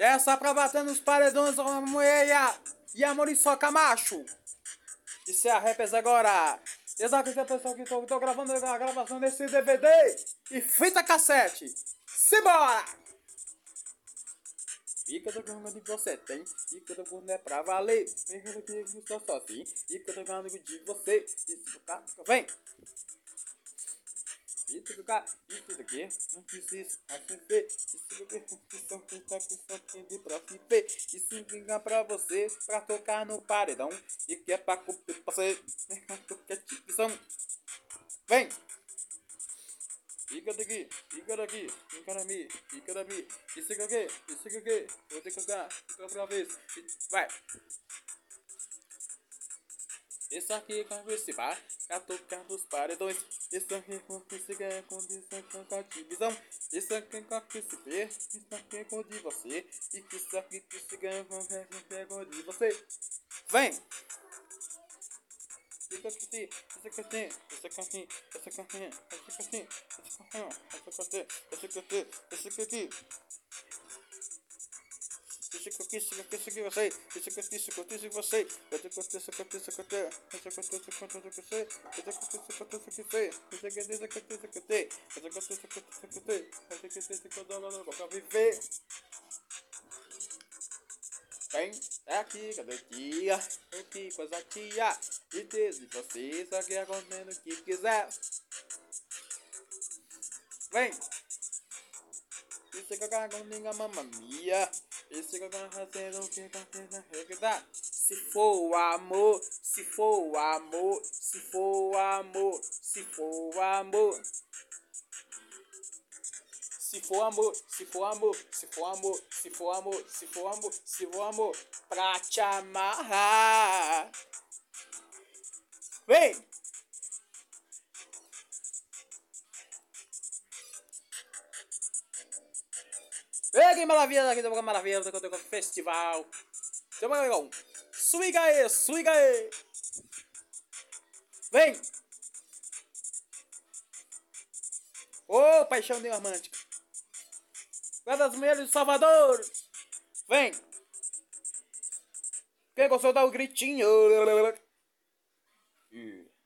Essa pra bater nos paredões, a mulher e a Muriçoca macho. Isso é a Rappers agora. Exato, esse é o pessoal que tô gravando a gravação desse DVD e fita cassete. Simbora! Fica do ganho de você tem, fica do ganho é pra valer. Fica do que eu estou sozinho, fica do ganho de você. Isso, tá? Vem! Isso do cara, isso daqui, não precisa acender. Isso daqui, isso aqui de pra se ver. Isso vinga pra você, pra tocar no paredão. E que é pra cumprir pra você. Vem! Fica daqui, fica daqui, fica da mim, fica da mim. Isso aqui, vou ter que tocar, fica outra vez. Vai! Isso aqui com esse bar, pra tocar nos paredões. Isso aqui com esse ganha condição com a divisão. Isso aqui com esse ver, isso aqui com de você. E isso aqui que se ganha com o de você. Vem! Isso aqui, isso aqui, isso aqui, isso aqui, isso aqui, isso aqui, isso aqui, isso aqui. Vem aqui, cadê tia? Que coisa tia? E desde você só quer comendo o que quiser. Vem! Isso que eu cago ninguém mamma mia. Isso que eu cago fazendo o que na regra. Se for amor, se for amor, se for amor, se for amor. Se for amor, se for amor, se for amor, se for amor, se for amor, se for amor, pra te amarrar. Vem! Ei, que maravilha daqui do Maravilha do festival. Suiga aí, suiga aí. Vem! Ô, paixão de romântica. Vai das mulheres de Salvador. Vem! Quem gostou dá o gritinho.